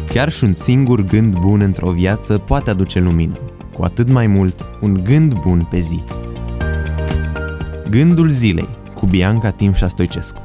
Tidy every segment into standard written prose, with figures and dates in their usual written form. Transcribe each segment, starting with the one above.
Chiar și un singur gând bun într-o viață poate aduce lumină, cu atât mai mult un gând bun pe zi. Gândul zilei cu Bianca Timșa Stoicescu.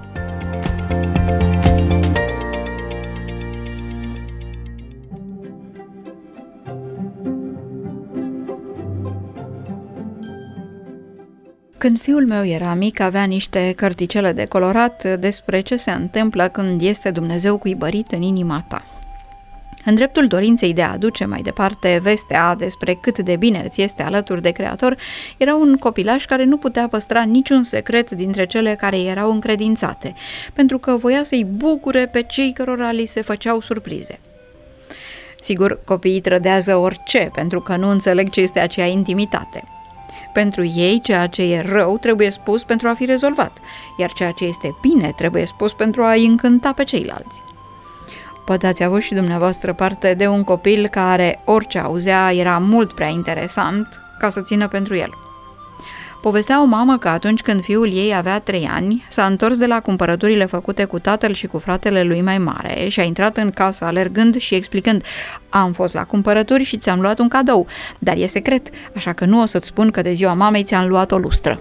Când fiul meu era mic, avea niște cărticele de colorat despre ce se întâmplă când este Dumnezeu cuibărit în inima ta. În dreptul dorinței de a aduce mai departe vestea despre cât de bine îți este alături de Creator, era un copilaș care nu putea păstra niciun secret dintre cele care erau încredințate, pentru că voia să-i bucure pe cei cărora li se făceau surprize. Sigur, copiii trădează orice, pentru că nu înțeleg ce este acea intimitate. Pentru ei, ceea ce e rău trebuie spus pentru a fi rezolvat, iar ceea ce este bine trebuie spus pentru a-i încânta pe ceilalți. Poate ați avut și dumneavoastră parte de un copil care orice auzea era mult prea interesant ca să țină pentru el. Povestea o mamă că atunci când fiul ei avea 3 ani, s-a întors de la cumpărăturile făcute cu tatăl și cu fratele lui mai mare și a intrat în casă alergând și explicând: am fost la cumpărături și ți-am luat un cadou, dar e secret, așa că nu o să-ți spun că de ziua mamei ți-am luat o lustră.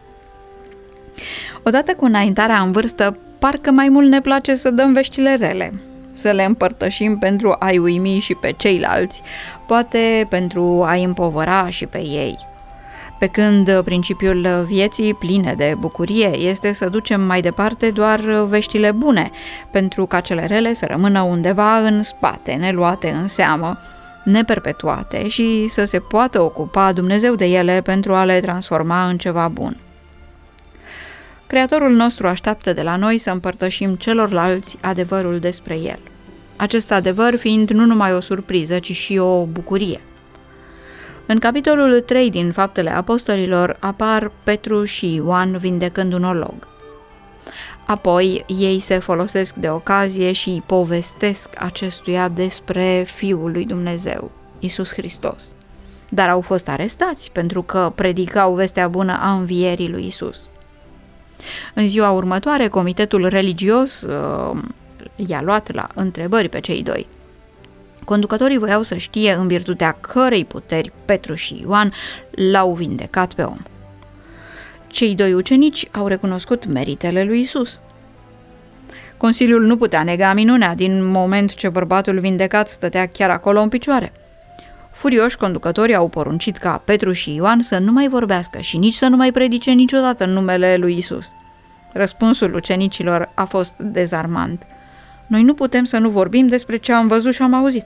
Odată cu înaintarea în vârstă, parcă mai mult ne place să dăm veștile rele, să le împărtășim pentru a-i uimi și pe ceilalți, poate pentru a-i împovăra și pe ei. Pe când principiul vieții pline de bucurie este să ducem mai departe doar veștile bune, pentru ca cele rele să rămână undeva în spate, neluate în seamă, neperpetuate și să se poată ocupa Dumnezeu de ele pentru a le transforma în ceva bun. Creatorul nostru așteaptă de la noi să împărtășim celorlalți adevărul despre El. Acest adevăr fiind nu numai o surpriză, ci și o bucurie. În capitolul 3 din Faptele Apostolilor apar Petru și Ioan vindecând un orlog. Apoi ei se folosesc de ocazie și îi povestesc acestuia despre Fiul lui Dumnezeu, Iisus Hristos. Dar au fost arestați pentru că predicau vestea bună a învierii lui Iisus. În ziua următoare, comitetul religios i-a luat la întrebări pe cei doi. Conducătorii voiau să știe în virtutea cărei puteri Petru și Ioan l-au vindecat pe om. Cei 2 ucenici au recunoscut meritele lui Isus. Consiliul nu putea nega minunea din moment ce bărbatul vindecat stătea chiar acolo în picioare. Furioși, conducătorii au poruncit ca Petru și Ioan să nu mai vorbească și nici să nu mai predice niciodată în numele lui Isus. Răspunsul ucenicilor a fost dezarmant. Noi nu putem să nu vorbim despre ce am văzut și am auzit.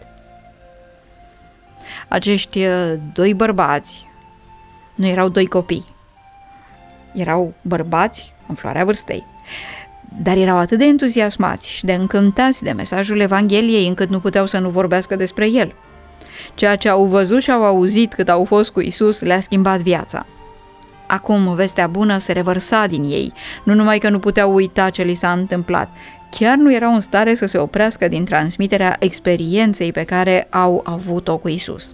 Acești 2 bărbați nu erau 2 copii. Erau bărbați în floarea vârstei, dar erau atât de entuziasmați și de încântați de mesajul Evangheliei încât nu puteau să nu vorbească despre el. Ceea ce au văzut și au auzit cât au fost cu Isus le-a schimbat viața. Acum vestea bună se revărsa din ei, nu numai că nu puteau uita ce li s-a întâmplat, chiar nu erau în stare să se oprească din transmiterea experienței pe care au avut-o cu Isus.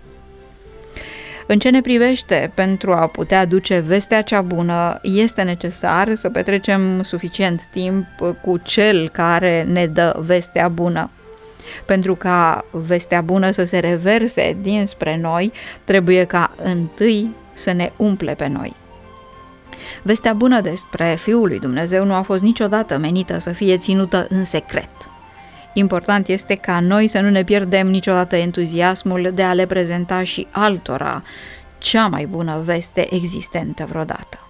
În ce ne privește, pentru a putea duce vestea cea bună, este necesar să petrecem suficient timp cu Cel care ne dă vestea bună. Pentru ca vestea bună să se reverse dinspre noi, trebuie ca întâi să ne umple pe noi. Vestea bună despre Fiul lui Dumnezeu nu a fost niciodată menită să fie ținută în secret. Important este ca noi să nu ne pierdem niciodată entuziasmul de a le prezenta și altora cea mai bună veste existentă vreodată.